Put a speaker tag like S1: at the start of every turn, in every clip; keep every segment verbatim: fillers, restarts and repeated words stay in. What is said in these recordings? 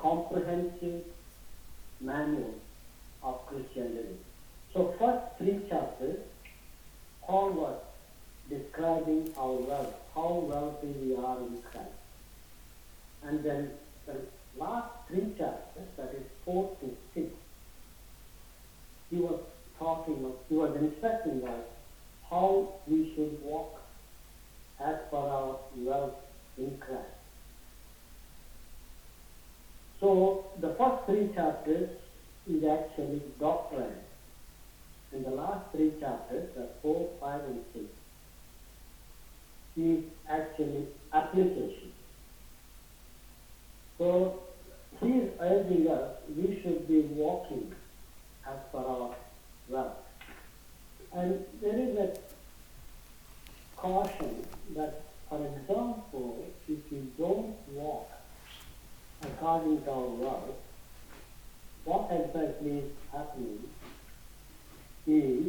S1: comprehensive manual of Christian living. So first three chapters, Paul was describing our wealth, how wealthy we are in Christ. And then the last three chapters, that is four to six, he was talking of, he was instructing us how we should walk as per our wealth in Christ. So the first three chapters is actually doctrine. And the last three chapters, the four, five, and six, is actually application. So he is urging us we should be walking as per our wealth. And there is a caution that, for example, if you don't walk according to our wealth, what exactly is happening is,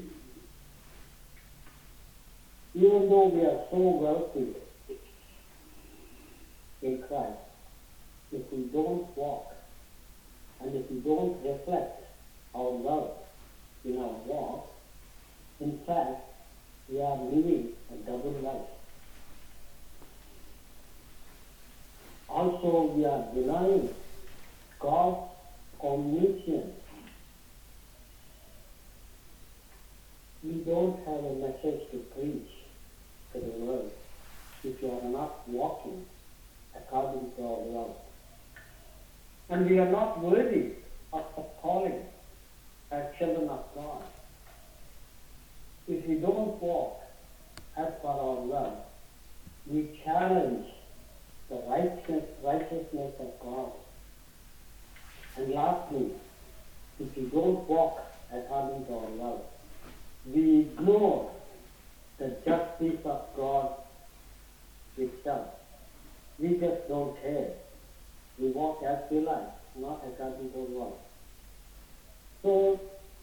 S1: even though we are so wealthy in Christ, if we don't walk and if we don't reflect our wealth in our walk, in fact, we are living a double life. Also, we are denying God's omniscience. We don't have a message to preach to the world if you are not walking according to our wealth. And we are not worthy of the calling as children of God. If we don't walk as per our wealth, we challenge the righteousness, righteousness of God. And lastly, if we don't walk according to our wealth, we ignore the justice of God itself. We just don't care. We walk as we like, not according to our wealth. So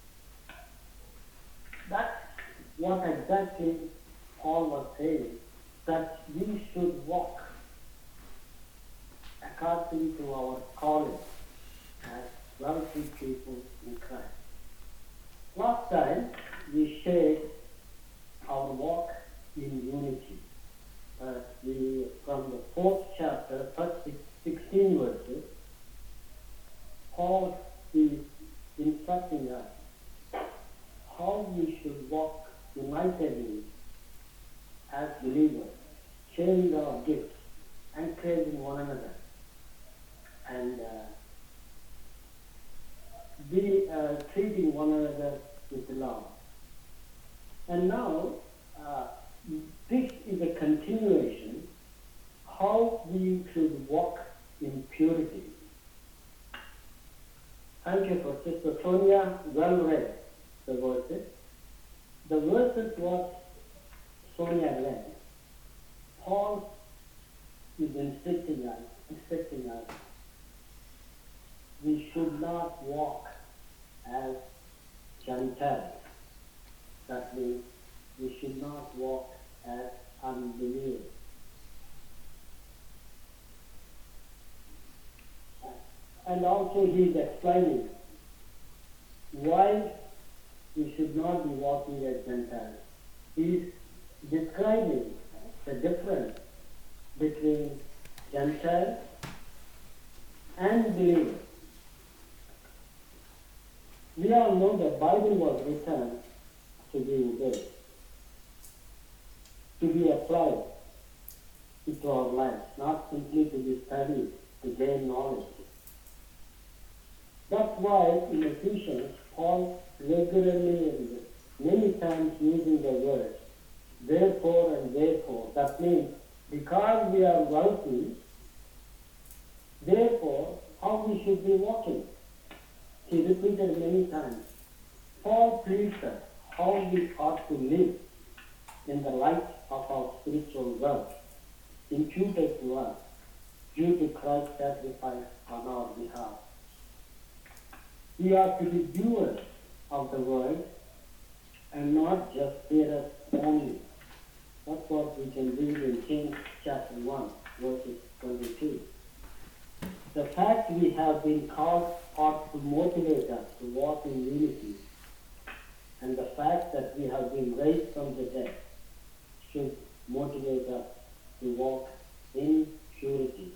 S1: that's what exactly Paul was saying, that we should walk according to our calling as wealthy people in Christ. Last time we shared our walk in unity. Uh, we, from the fourth chapter, first sixteen verses, Paul is instructing us how we should walk unitedly as believers, sharing our gifts, encouraging one another, and uh, be uh, treating one another with love. And now, uh, this is a continuation how we should walk in purity. Thank you for Sister Sonia, well read the verses. The verses what Sonia read, Paul is instructing us, instructing us, we should not walk as Gentiles. That means we should not walk as unbelievers. And also he is explaining why we should not be walking as Gentiles. He is describing the difference between Gentiles and believers. We all know the Bible was written to be obeyed, to be applied into our lives, not simply to be studied, to gain knowledge. That's why in Ephesians, Paul regularly and many times using the words, therefore and therefore. That means because we are wealthy, therefore, how we should be walking. He repeated many times. Paul pleads us how we ought to live in the light of our spiritual wealth, imputed to us due to Christ's sacrifice on our behalf. We are to be doers of the word and not just hearers only. That's what we can read in James chapter one, verses twenty-two. The fact we have been called ought to motivate us to walk in unity, and the fact that we have been raised from the dead should motivate us to walk in purity.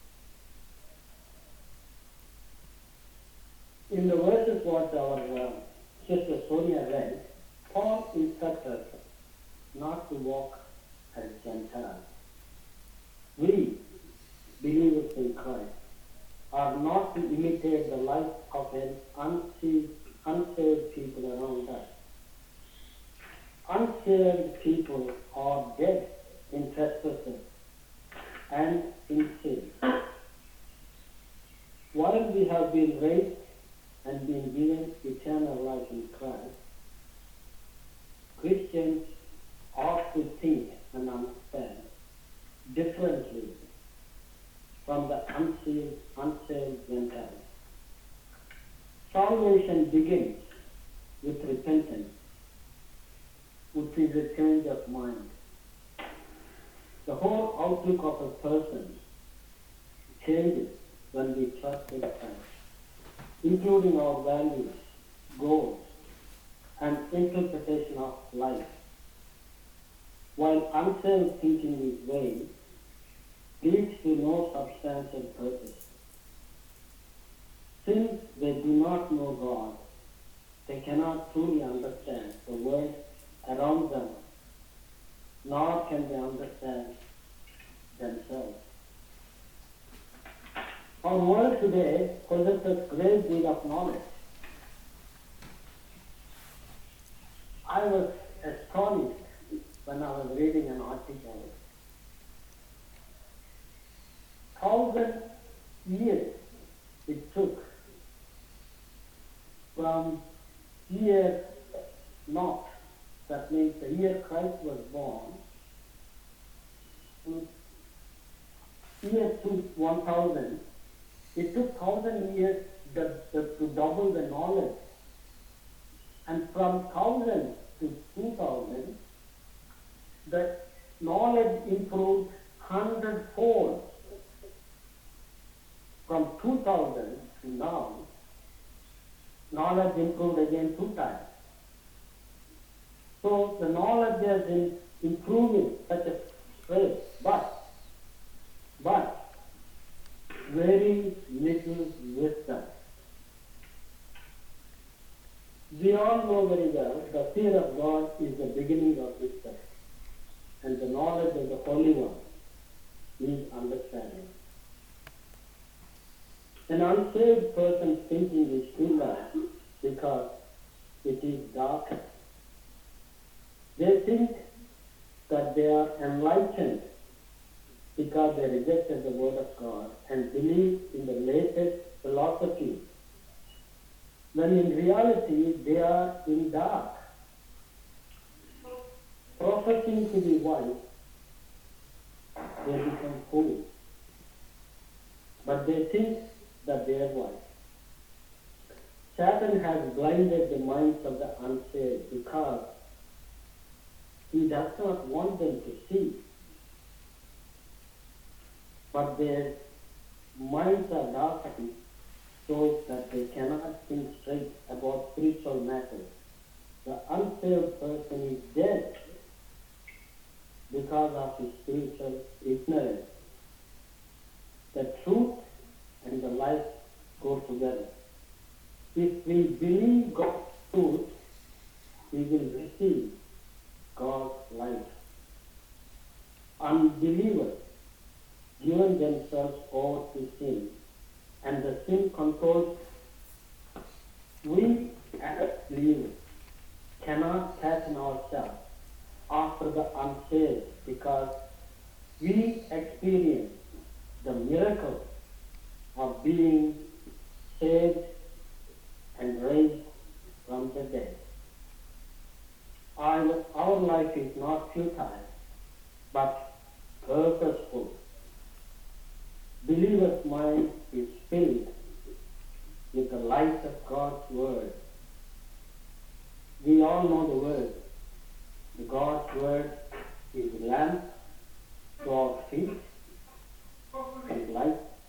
S1: In the verses what our uh, sister Sonia read, Paul instructs us not to walk as Gentiles. We, believers in Christ, are not to imitate the life of an unsaved, unsaved people around us. Unsaved people are dead in trespasses and in sin. While we have been raised and been given eternal life in Christ, Christians ought to think and understand differently from the unsaved, unsaved Gentiles. Salvation begins with repentance, which is a change of mind. The whole outlook of a person changes when we trust in Christ, including our values, goals, and interpretation of life. While unsaved thinking is vain, leads to no substantial purpose. Since they do not know God, they cannot truly understand the world around them, nor can they understand themselves. Our world today possesses great deal of knowledge. I was astonished when I was reading an article. Thousand years it took from year naught, that means the year Christ was born, to year two, one thousand. It took thousand years the, the, to double the knowledge. And from thousand to two thousand, the knowledge improved hundredfold. From two thousand to now, knowledge improved again two times. So the knowledge has been improving such a rate, but, but very little wisdom. We all know very well the fear of God is the beginning of wisdom, and the knowledge of the Holy One is understanding. An unsaved person's thinking is too dark because it is dark. They think that they are enlightened because they rejected the Word of God and believe in the latest philosophy, when in reality they are in dark. Professing to be wise, they become foolish. But they think that they are wise. Satan has blinded the minds of the unsaved because he does not want them to see. But their minds are darkened so that they cannot think straight about spiritual matters. The unsaved person is dead because of his spiritual ignorance. The truth and the life go together. If we believe God's truth, we will receive God's life. Unbelievers given themselves over to sin, and the sin controls. We as believers cannot pattern ourselves after the unsaved because we experience the miracle of being saved and raised from the dead. Our, our life is not futile, but purposeful. Believer's mind is filled with the light of God's Word. We all know the Word. The God's Word is lamp to our feet and light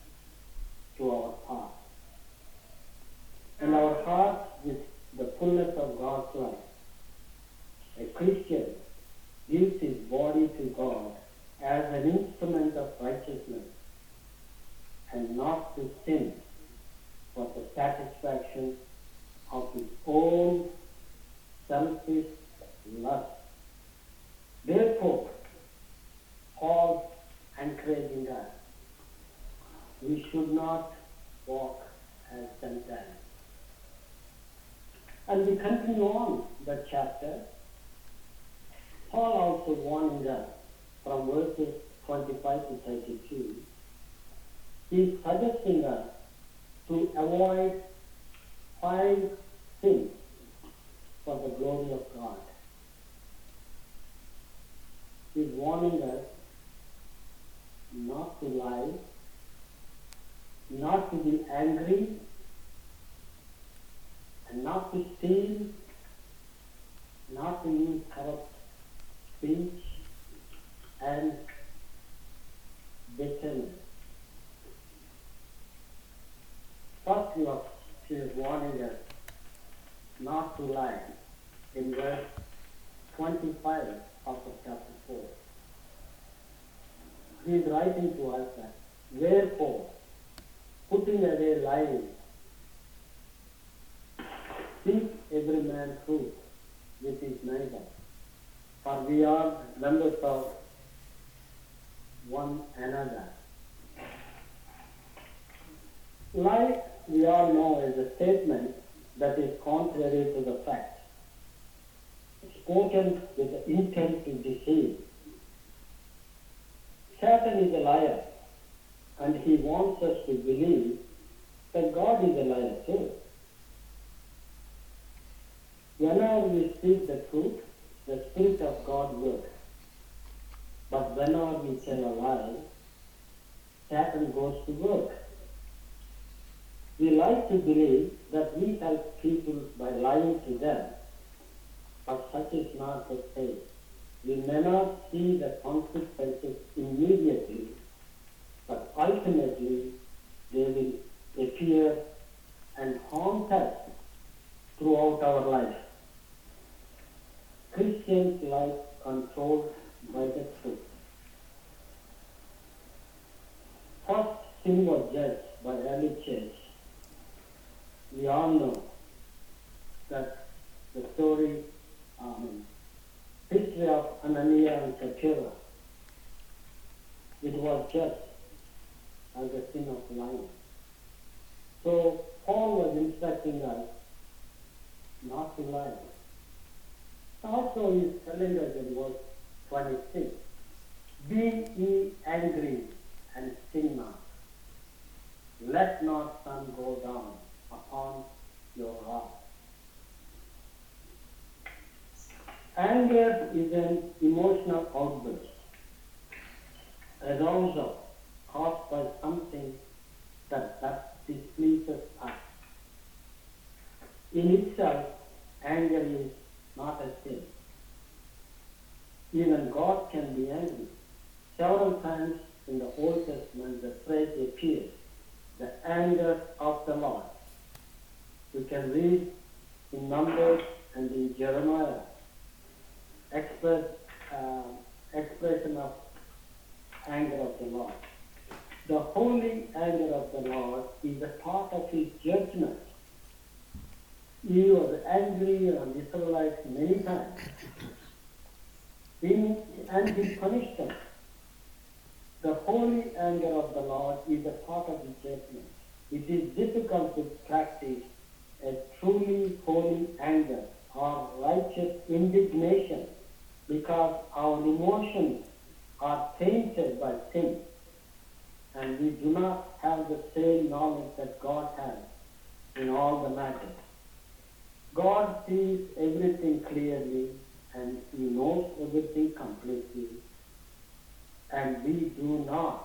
S1: not to sin for the satisfaction of his own selfish lust. Therefore, Paul encouraging us, we should not walk as Gentiles. And we continue on the chapter. Paul also warning us from verses twenty-five to thirty-two. He is suggesting us to avoid five sins for the glory of God. He is warning us not to lie, not to be angry, and not to steal, not to use corrupt speech and bitterness. First, he is warning us not to lie in verse twenty-five of chapter four. He is writing to us that, wherefore, putting away lying, speak every man truth with his neighbor, for we are members of one another. Lie, we all know, is a statement that is contrary to the fact, spoken with the intent to deceive. Satan is a liar, and he wants us to believe that God is a liar too. Whenever we speak the truth, the Spirit of God works. But whenever we tell a lie, Satan goes to work. We like to believe that we help people by lying to them, but such is not the case. We may not see the consequences immediately, but ultimately they will appear and haunt us throughout our life. Christians' life controlled by the truth. First sin was judged by early church. We all know that the story, um, history of Ananias and Sapphira. It was judged as a sin of lying. So Paul was instructing us not to lie. Also, he is telling us in verse twenty-six, be ye angry and sin not. Let not sun go down upon your wrath. Anger is an emotional outburst, arousal caused by something that, that displeases us. In itself, anger is not a sin. Even God can be angry. Several times in the Old Testament, the phrase appears, the anger of the Lord. We can read in Numbers and in Jeremiah, express, uh, expression of anger of the Lord. The holy anger of the Lord is a part of his judgment. He was angry on the Israelites many times. He, and he punished them. The holy anger of the Lord is a part of his judgment. It is difficult to practice a truly holy anger or righteous indignation because our emotions are tainted by sin, and we do not have the same knowledge that God has in all the matters. God sees everything clearly, and he knows everything completely, and we do not.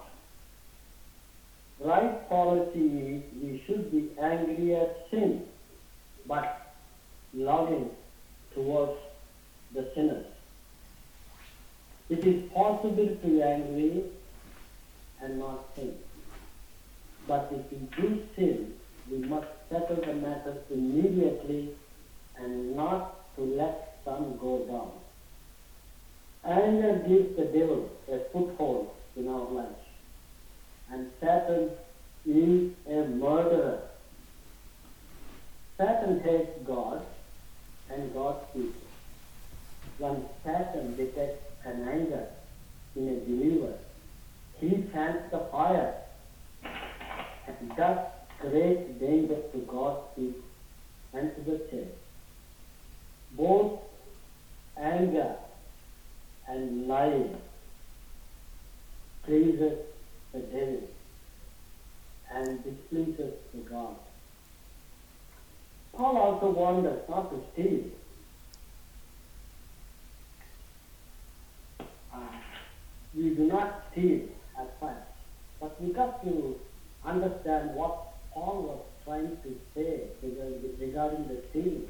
S1: Right policy is we should be angry at sin, but loving towards the sinners. It is possible to be angry and not sin. But if we do sin, we must settle the matter immediately and not to let sun go down. Anger gives the devil a foothold in our lives, and Satan is a murderer. Satan hates God and God's people. When Satan detects an anger in a believer, he fans the fire and thus creates danger to God's people and to the church. Both anger and lying pleases the devil and displeases to God. Paul also warned us not to steal. Uh, we do not steal as such, but we got to understand what Paul was trying to say regarding the stealing.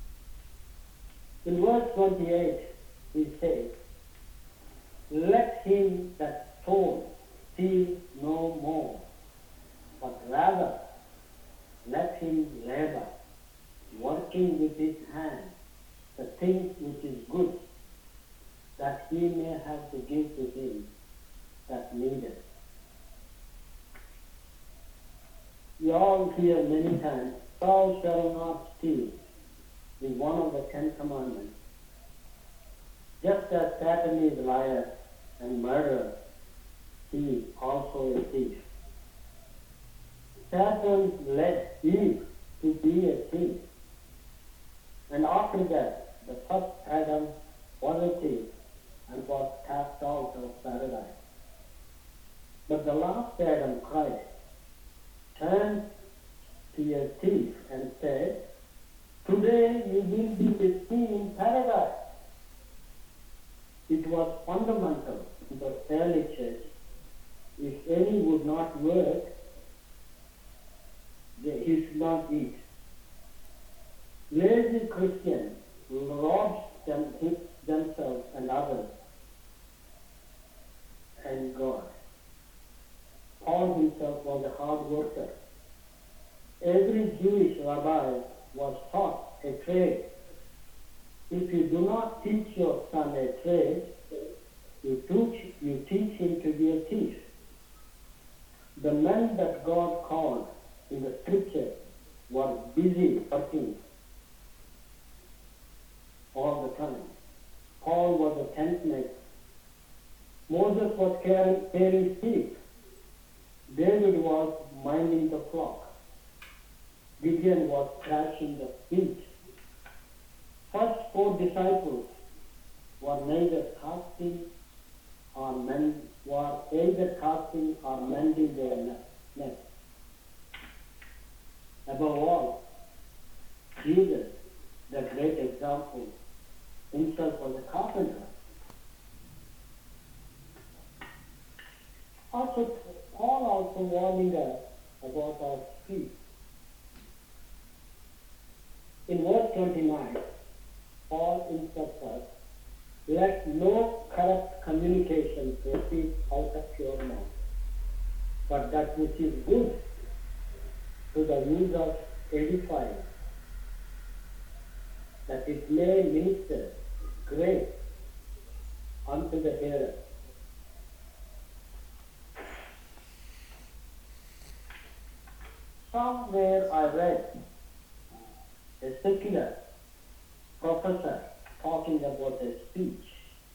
S1: In verse twenty-eight, he says, "Let him that stole steal no more, but rather let him labor, working with his hands the things which is good, that he may have to give to him that needeth." We all hear many times, "Thou shalt not steal," is one of the Ten Commandments. Just as Satan is a liar and murderer, he is also a thief. Satan led Eve to be a thief. And after that, the first Adam was a thief and was cast out of paradise. But the last Adam, Christ, turned to a thief and said, "Today you will be with me in paradise." It was fundamental in the early church. If any would not work, he should not eat. Lazy Christians rob them, themselves and others and God. Paul himself was a hard worker. Every Jewish rabbi was taught a trade. If you do not teach your son a trade, you teach, you teach him to be a thief. The men that God called in the scripture were busy working all the time. Paul was a tent maker. Moses was carrying, carrying sheep. David was minding the flock. Gideon was thrashing the wheat. First four disciples were neither casting or mend, were either casting or mending their nets. Above all, Jesus, the great example, himself was a carpenter. Also, Paul also warning us about our speech. In verse twenty-nine, Paul instructs us, "Let no corrupt communication proceed out of your mouth, but that which is good to the use of edifying, that it may minister grace unto the hearer." Somewhere I read a secular professor talking about a speech.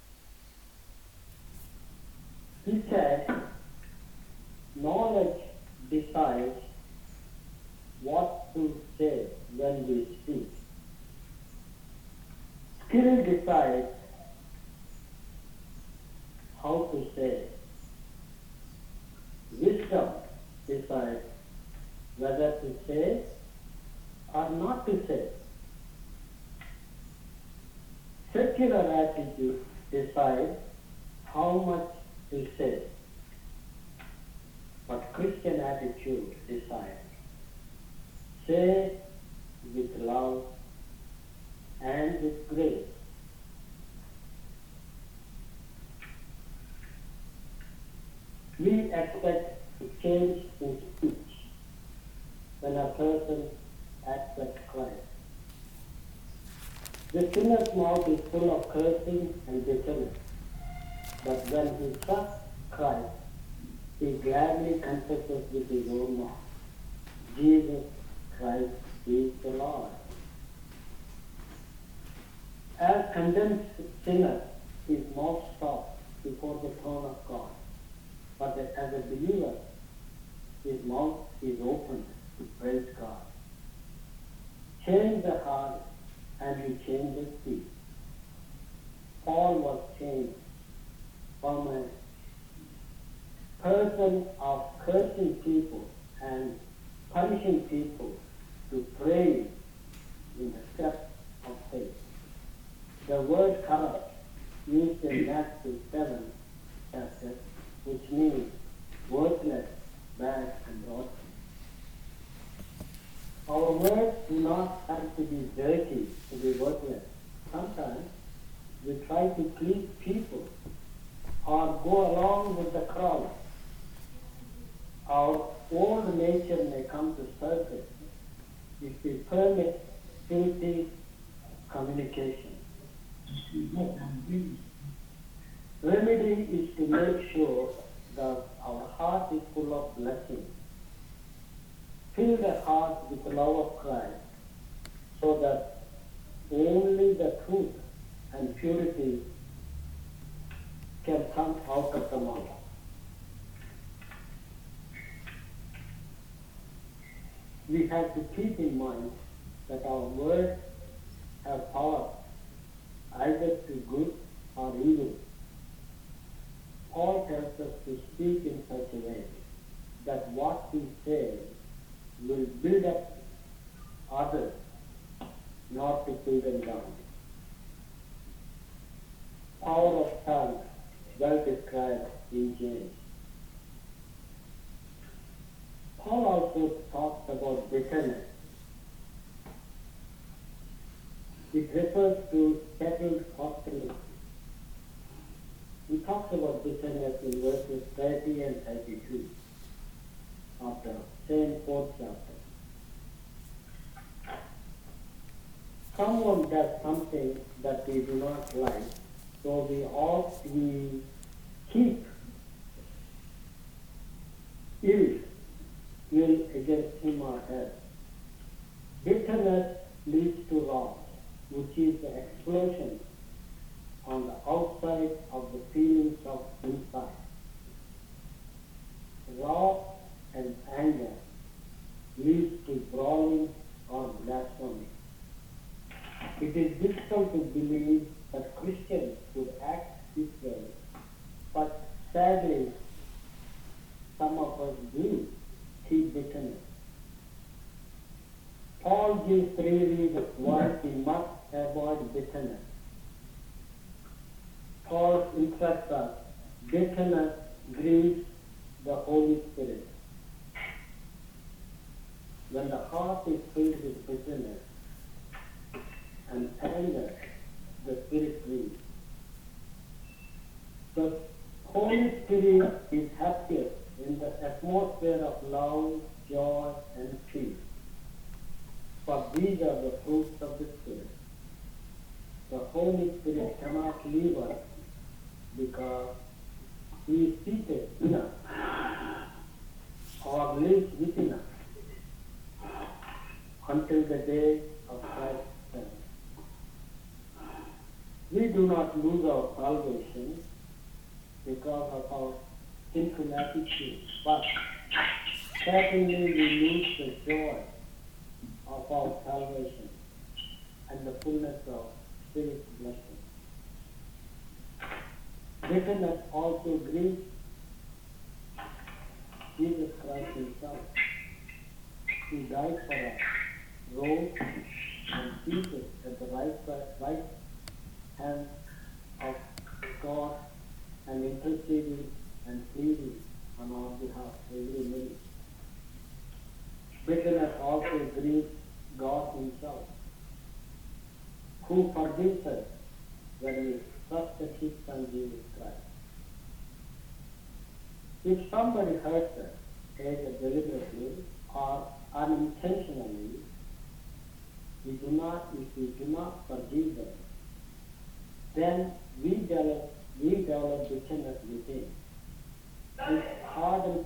S1: He said, knowledge decides what to say when we speak. Skill decides how to say. Wisdom decides whether to say or not to say. Secular attitude decides how much to say, but Christian attitude decides. Say with love and with grace. We expect to change in speech when a person accepts Christ. The sinner's mouth is full of cursing and bitterness, but when he trusts Christ, he gladly confesses with his own mouth, Jesus Christ is the Lord. As condemned sinner, his mouth stops before the throne of God. But as a believer, his mouth is opened to praise God. Change the heart and he changes feet. Paul was changed from a person of cursing people and punishing people to praise in the steps of faith. The word corrupt used in Matthew seven chapter, which means worthless, bad, and rotten. Our words do not have to be dirty to be worthless. Sometimes we try to please people or go along with the crowd. Our old nature may come to surface if we permit filthy communication. Remedy is to make sure that our heart is full of blessings. Fill the heart with the love of Christ so that only the truth and purity can come out of the mouth. We have to keep in mind that our words have power either to good or evil. Paul tells us to speak in such a way that what we say will build up others, not to pull them down. Power of tongue, well described in James. Paul also talks about bitterness. It refers to settled hostility. He talks about bitterness in verses thirty and thirty-two of the same fourth chapter. Someone does something that we do not like, so we all we keep ill will against him or her. Bitterness leads to wrath, which is the explosion on the outside of the feelings of inside. Wrath and anger leads to brawling or blasphemy. It is difficult to believe that Christians would act this way, but sadly, some of us do keep bitterness. Paul gives three reasons why we must avoid bitterness. Paul instructs us, bitterness grieves the Holy Spirit. When the heart is filled with bitterness and anger, the Spirit grieves. The Holy Spirit is happiest in the atmosphere of love, joy, and peace. For these are the fruits of the Spirit. The Holy Spirit cannot leave us because He is seated in us or lives within us until the day of Christ's return. We do not lose our salvation because of our sinful attitude, but certainly we lose the joy of our salvation and the fullness of Spirit's blessing. Bitterness also grieves Jesus Christ Himself. He died for us, rose and seated at the right, right hand of God and interceding and pleading on our behalf every minute. Bitterness also grieves God Himself, who forgives us when we trust in His Son Jesus Christ. If somebody hurts us, either deliberately or unintentionally, we do not, if we do not forgive them, then we develop, we develop bitterness within. This hardens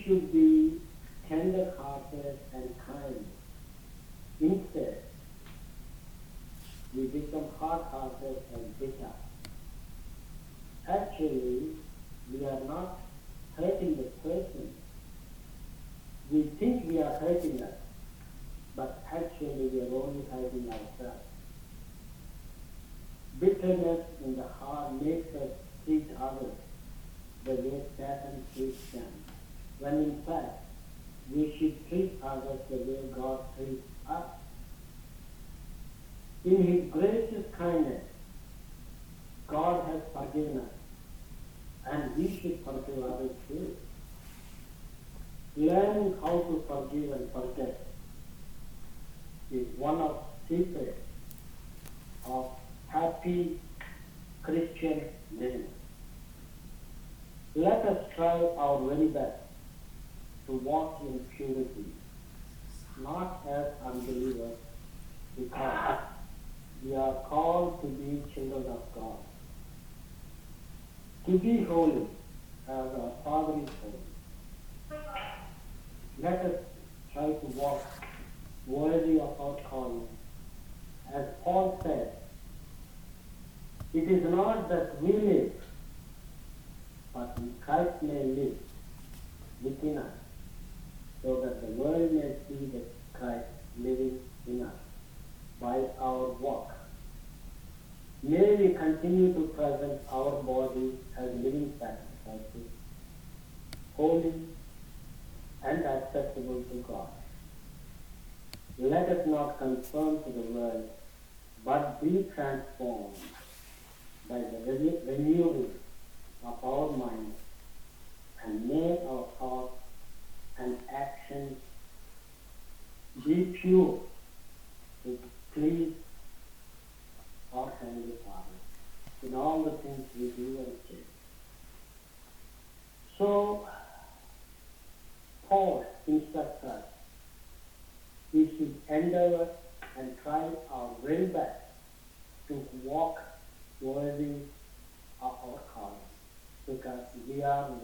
S1: should be tender-hearted and kind. Instead, we become hard-hearted and bitter. Actually, we are not hurting the person. We think we are hurting us, but actually we are only hurting ourselves. Bitterness in the heart makes us treat others the way Satan treats them, when in fact we should treat others the way God treats us. In His gracious kindness, God has forgiven us, and we should forgive others too. Learning how to forgive and forget is one of the secrets of happy Christian living. Let us try our very best to walk in purity, not as unbelievers, because we are called to be children of God. To be holy as our Father is holy. Let us try to walk worthy of our calling. As Paul said, it is not that we live, but Christ may live within us, so that the world may see that Christ living in us by our walk. May we continue to present our bodies as living sacrifices, holy and acceptable to God. Let us not conform to the world, but be transformed by the renewing of our minds, and may our thoughts and actions be pure to please our Heavenly Father in all the things we do and say. So, Paul instructs us, we should endeavor and try our very best to walk worthy of our calling, because we are